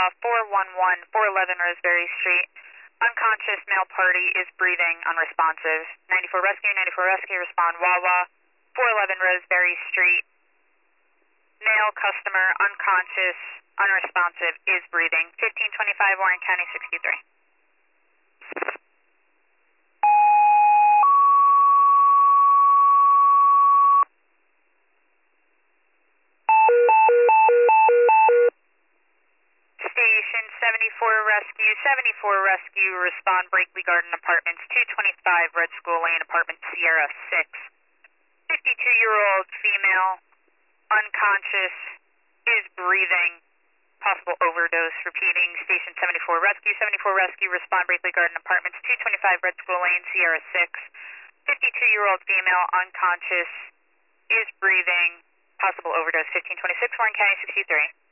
411, 411 Roseberry Street. Unconscious male party is breathing, unresponsive. 94 Rescue, respond Wawa. 411 Roseberry Street. Male customer, unconscious, unresponsive, is breathing. 1525 Warren County 63. Station 74 Rescue, respond Brakely Garden Apartments, 225 Red School Lane, Apartment Sierra 6. 52-year-old female, unconscious, is breathing, possible overdose. Repeating, Station 74 Rescue, respond Brakely Garden Apartments, 225 Red School Lane, Sierra 6. 52-year-old female, unconscious, is breathing, possible overdose. 1526 Warren County 63.